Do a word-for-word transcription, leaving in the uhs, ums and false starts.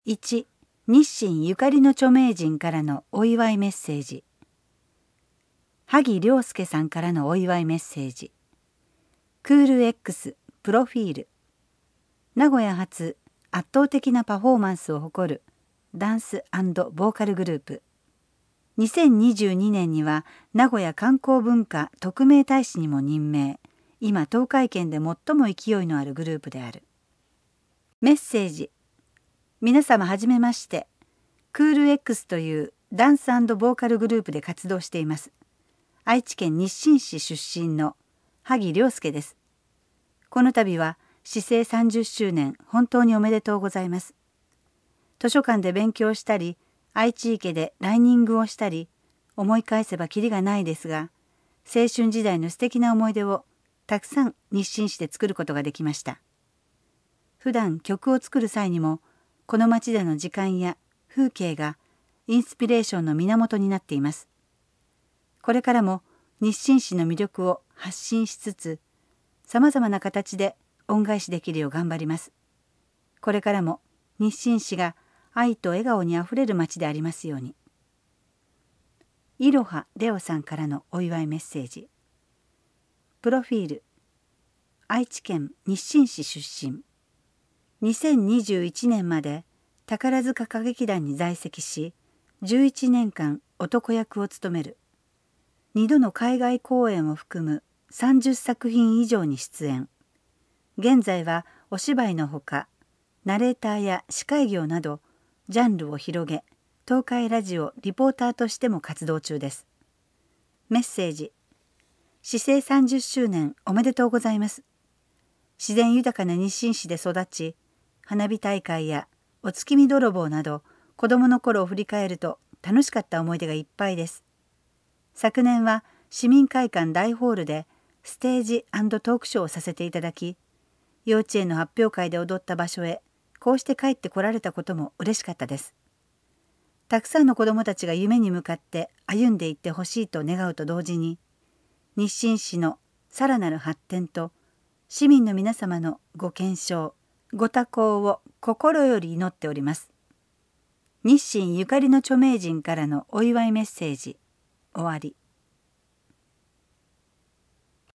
いち、日清ゆかりの著名人からのお祝いメッセージ。萩亮介さんからのお祝いメッセージ。クール X プロフィール。名古屋発圧倒的なパフォーマンスを誇るダンス&ボーカルグループ。にせんにじゅうにねんには名古屋観光文化特命大使にも任命。今東海圏で最も勢いのあるグループである。メッセージ。皆様はじめまして。クール X というダンス&ボーカルグループで活動しています。愛知県日清市出身の萩亮介です。この度は市制さんじゅっしゅうねん本当におめでとうございます。図書館で勉強したり、愛知池でライニングをしたり、思い返せばきりがないですが、青春時代の素敵な思い出をたくさん日清市で作ることができました。普段曲を作る際にも、この街での時間や風景がインスピレーションの源になっています。これからも日清市の魅力を発信しつつ、さまざまな形で恩返しできるよう頑張ります。これからも日清市が愛と笑顔にあふれる街でありますように。いろはレオさんからのお祝いメッセージ。プロフィール。愛知県日清市出身。にせんにじゅういちねんまで宝塚歌劇団に在籍し、じゅういちねんかん男役を務める。にどの海外公演を含むさんじゅっさくひん以上に出演。現在はお芝居のほか、ナレーターや司会業などジャンルを広げ、東海ラジオリポーターとしても活動中です。メッセージ。市制さんじゅっしゅうねんおめでとうございます。自然豊かな日清市で育ち、花火大会やお月見泥棒など子供の頃を振り返ると楽しかった思い出がいっぱいです。昨年は市民会館大ホールでステージ&トークショーをさせていただき、幼稚園の発表会で踊った場所へこうして帰ってこられたことも嬉しかったです。たくさんの子どもたちが夢に向かって歩んでいってほしいと願うと同時に、日清市のさらなる発展と市民の皆様のご健勝、ご多幸を心より祈っております。日清ゆかりの著名人からのお祝いメッセージ。終わり。